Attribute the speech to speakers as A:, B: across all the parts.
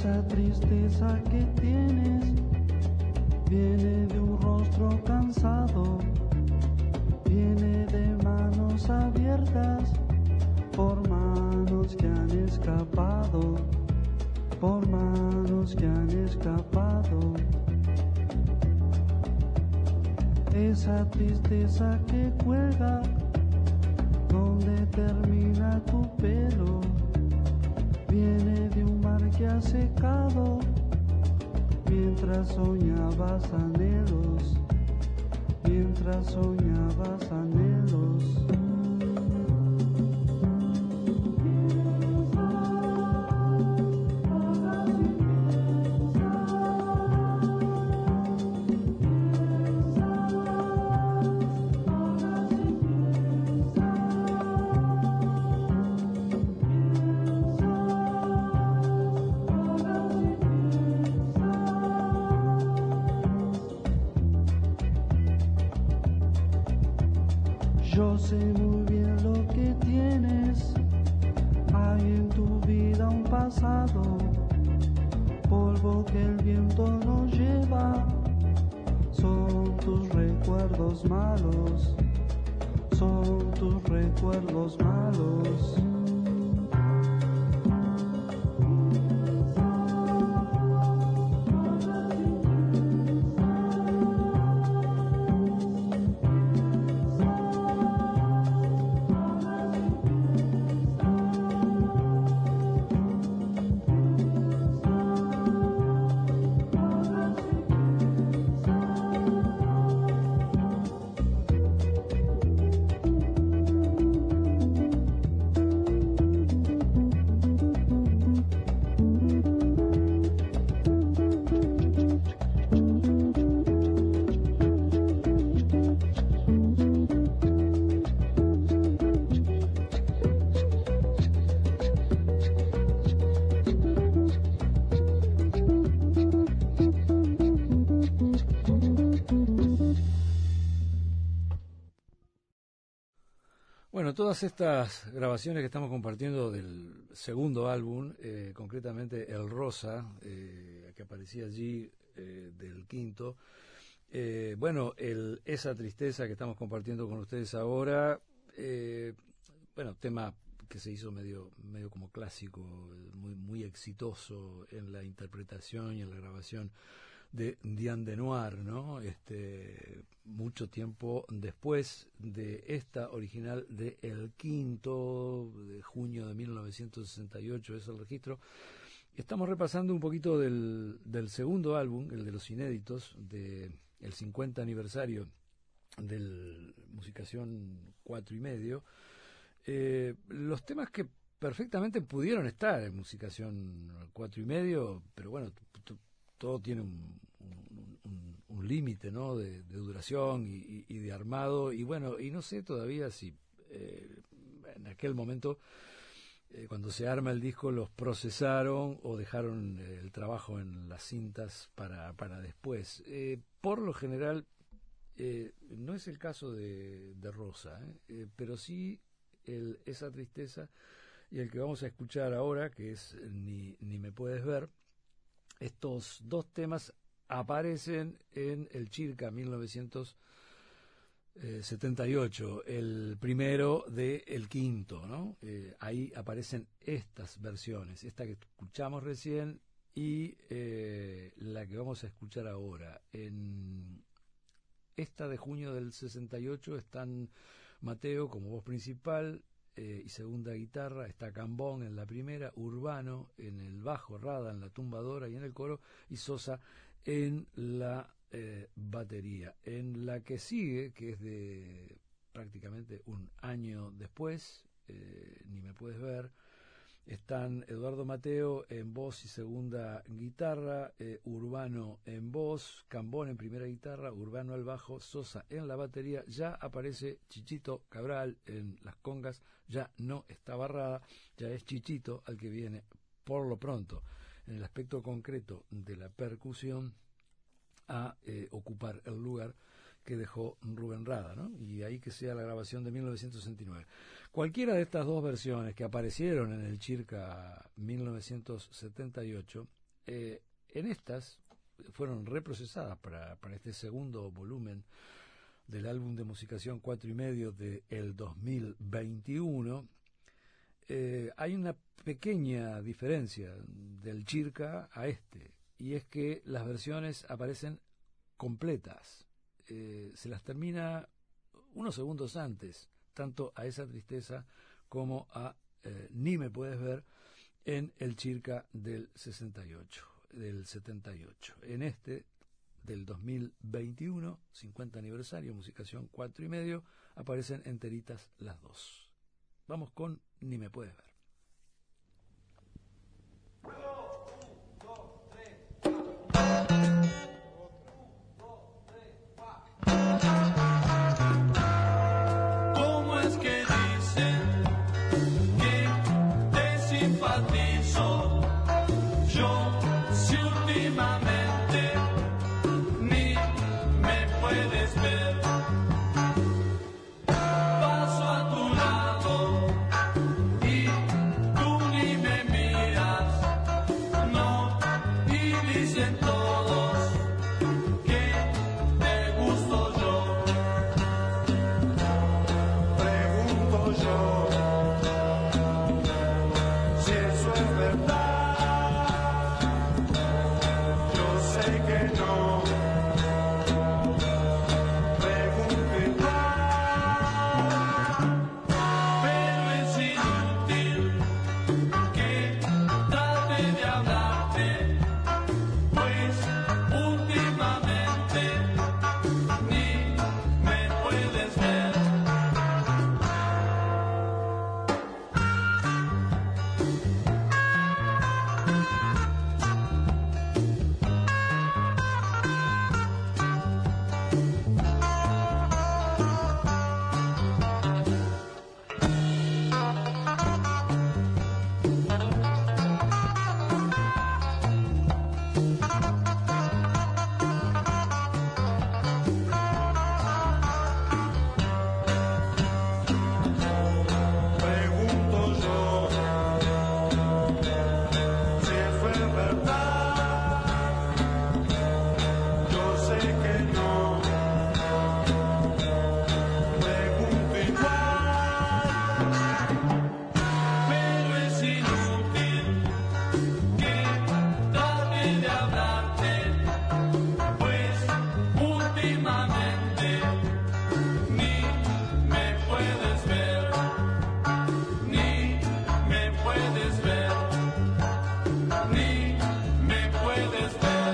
A: Esa tristeza que tienes viene de un rostro cansado, viene de manos abiertas, por manos que han escapado, por manos que han escapado. Esa tristeza que cuelga donde termina tu pelo, viene de un mar que ha secado mientras soñabas anhelos, mientras soñabas anhelos. Yo sé muy bien lo que tienes, hay en tu vida un pasado, polvo que el viento nos lleva, son tus recuerdos malos, son tus recuerdos malos.
B: Bueno, todas estas grabaciones que estamos compartiendo del segundo álbum, concretamente El Rosa, que aparecía allí del quinto, bueno, esa tristeza que estamos compartiendo con ustedes ahora, bueno, tema que se hizo medio como clásico, muy exitoso en la interpretación y en la grabación de Diane Denoir, ¿no? Mucho tiempo después de esta original de El Quinto, de junio de 1968, es el registro. Estamos repasando un poquito del segundo álbum, el de los inéditos, del 50 aniversario del Musicación 4.5. Los temas que perfectamente pudieron estar en Musicación 4.5, pero bueno, todo tiene un límite, ¿no? de duración y de armado, y bueno, y no sé todavía si en aquel momento, cuando se arma el disco, los procesaron o dejaron el trabajo en las cintas para después. Por lo general, no es el caso de Rosa, pero sí esa tristeza, y el que vamos a escuchar ahora, que es Ni me puedes ver. Estos dos temas aparecen en el Chirca 1978, el primero de El Quinto, ¿no? Ahí aparecen estas versiones, esta que escuchamos recién y la que vamos a escuchar ahora. En esta de junio del 68 están Mateo como voz principal, y segunda guitarra, está Cambón en la primera, Urbano en el bajo, Rada en la tumbadora y en el coro, y Sosa en la batería. En la que sigue, que es de prácticamente un año después, Ni me puedes ver, están Eduardo Mateo en voz y segunda guitarra, Urbano en voz, Cambón en primera guitarra, Urbano al bajo, Sosa en la batería. Ya aparece Chichito Cabral en las congas, ya no está Barrada, ya es Chichito al que viene, por lo pronto, en el aspecto concreto de la percusión, a ocupar el lugar que dejó Rubén Rada, ¿no? Y ahí que sea la grabación de 1969. Cualquiera de estas dos versiones que aparecieron en el Chirca 1978 en estas fueron reprocesadas para este segundo volumen del álbum de Musicación 4,5 del 2021. Hay una pequeña diferencia del Chirca a este, y es que las versiones aparecen completas. Se las termina unos segundos antes, tanto a Esa Tristeza como a Ni Me Puedes Ver, en el Chirca del 78. En este del 2021, 50 aniversario, Musicación 4,5, aparecen enteritas las dos. Vamos con Ni Me Puedes Ver.
A: ¿Cómo es que dicen que te simpatizo? Yo, si últimamente ni me puedes ver, paso a tu lado y tú ni me miras, no, y dicen todos que te gusto yo. Pregunto yo si eso es verdad. Yo sé que no. Pregunto igual, pero es inútil que trate de hablarte, pues últimamente ni me puedes ver. Pregunto yo si eso es verdad. Yo sé que no. Pregunto igual, pero es inútil que trate de hablarte, pues últimamente ni me puedes ver, ni me puedes ver, ni me puedes ver.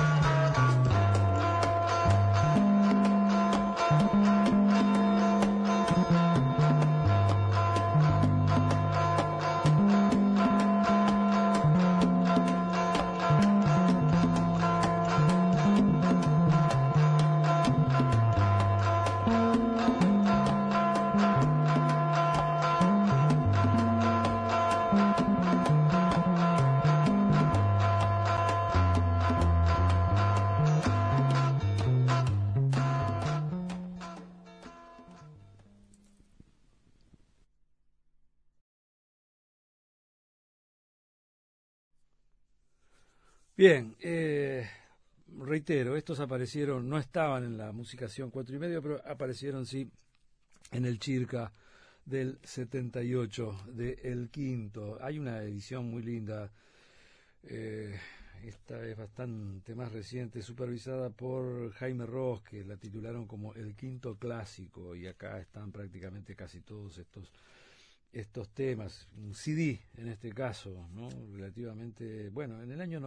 B: Bien, reitero, estos aparecieron, no estaban en la Musicación 4,5, pero aparecieron sí en el Chirca del 78 de El Quinto. Hay una edición muy linda, esta es bastante más reciente, supervisada por Jaime Ross, que la titularon como El Quinto Clásico, y acá están prácticamente casi todos estos temas, un CD en este caso, ¿no? Relativamente, bueno, en el año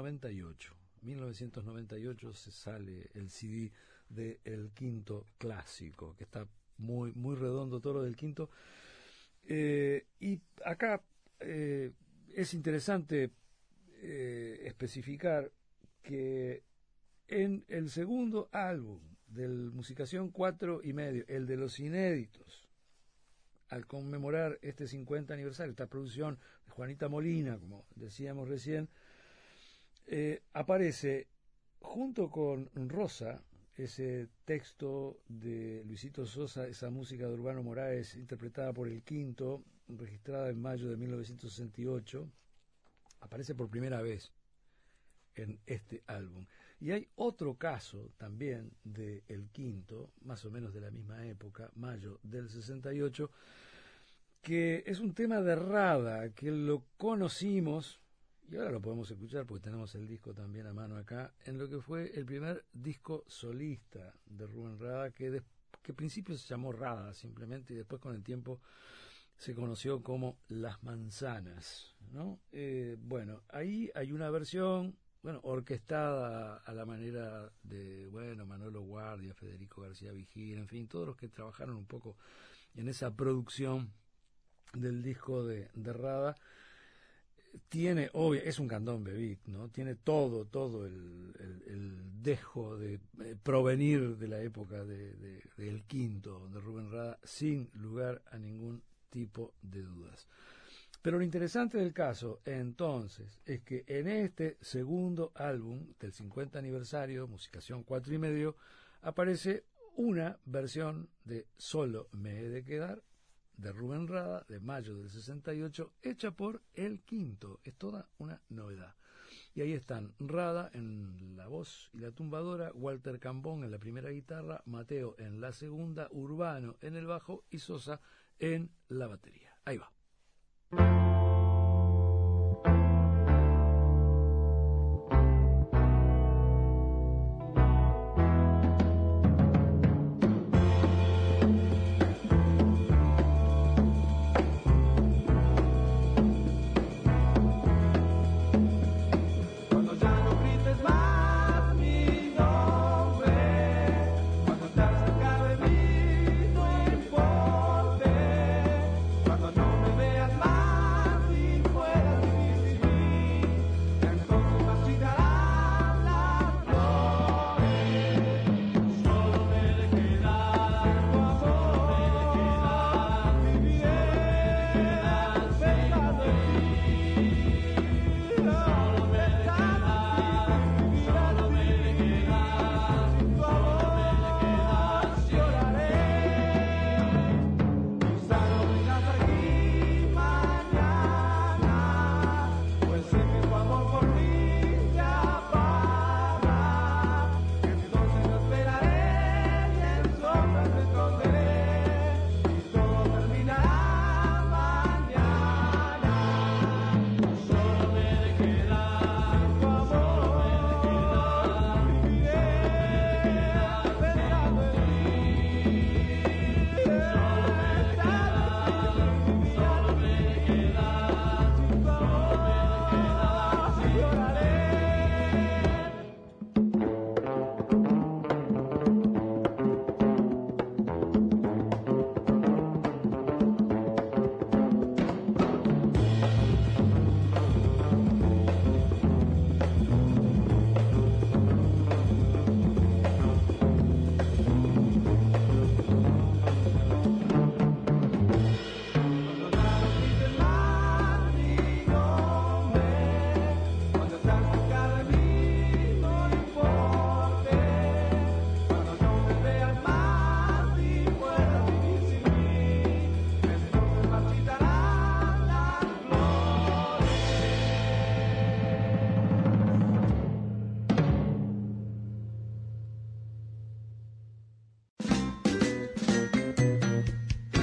B: 1998 se sale el CD de El Quinto Clásico, que está muy, muy redondo todo lo del Quinto. Y acá es interesante especificar que en el segundo álbum del Musicación 4,5, el de los inéditos, al conmemorar este 50 aniversario, esta producción de Juanita Molina, como decíamos recién, aparece junto con Rosa, ese texto de Luisito Sosa, esa música de Urbano Moraes, interpretada por El Quinto, registrada en mayo de 1968, aparece por primera vez en este álbum. Y hay otro caso también de El Quinto, más o menos de la misma época, mayo del 68, que es un tema de Rada, que lo conocimos, y ahora lo podemos escuchar porque tenemos el disco también a mano acá, en lo que fue el primer disco solista de Rubén Rada, que al principio se llamó Rada simplemente, y después con el tiempo se conoció como Las Manzanas, ¿no? Bueno, ahí hay una versión, bueno, orquestada a la manera de, bueno, Manolo Guardia, Federico García Vigil, en fin, todos los que trabajaron un poco en esa producción del disco de Rada. Tiene, obvio, es un candombe beat, ¿no? Tiene todo el dejo de provenir de la época del Quinto, de Rubén Rada, sin lugar a ningún tipo de dudas. Pero lo interesante del caso, entonces, es que en este segundo álbum del 50 aniversario, Musicación 4 y medio, aparece una versión de Solo me he de quedar, de Rubén Rada, de mayo del 68, hecha por El Quinto. Es toda una novedad. Y ahí están Rada en la voz y la tumbadora, Walter Cambón en la primera guitarra, Mateo en la segunda, Urbano en el bajo y Sosa en la batería. Ahí va.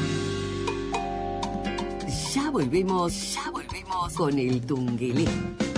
C: Ya volvemos con el Tunguilín.